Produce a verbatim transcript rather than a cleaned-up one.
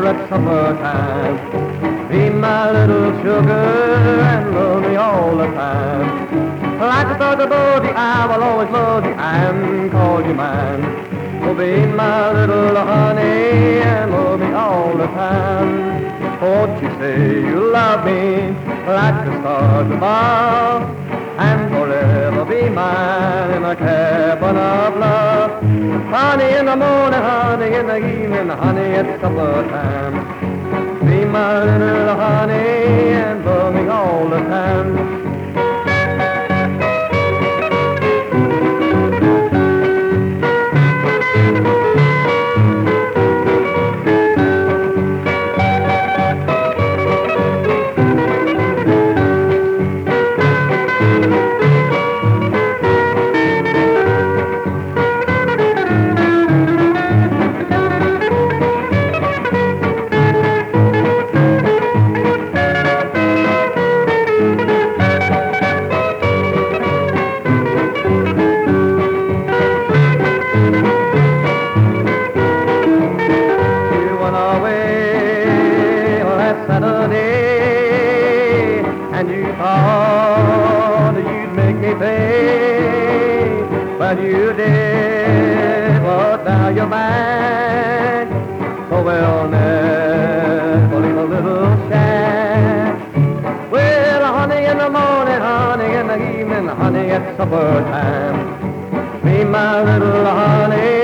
at supper time. Be my little sugar and love me all the time. Like a thug above the I will always love you and call you mine. Oh, be my little honey and love me all the time. Won't you say you love me like the stars above, and forever be mine in a cabin of love. Honey in the morning, honey in the evening, honey at supper time. Be my little honey and love me all the time. Saturday, and you thought you'd make me pay, but you did, but now you're back. So we'll never leave a little shack. Well, honey in the morning, honey in the evening, honey at supper time. Be my little honey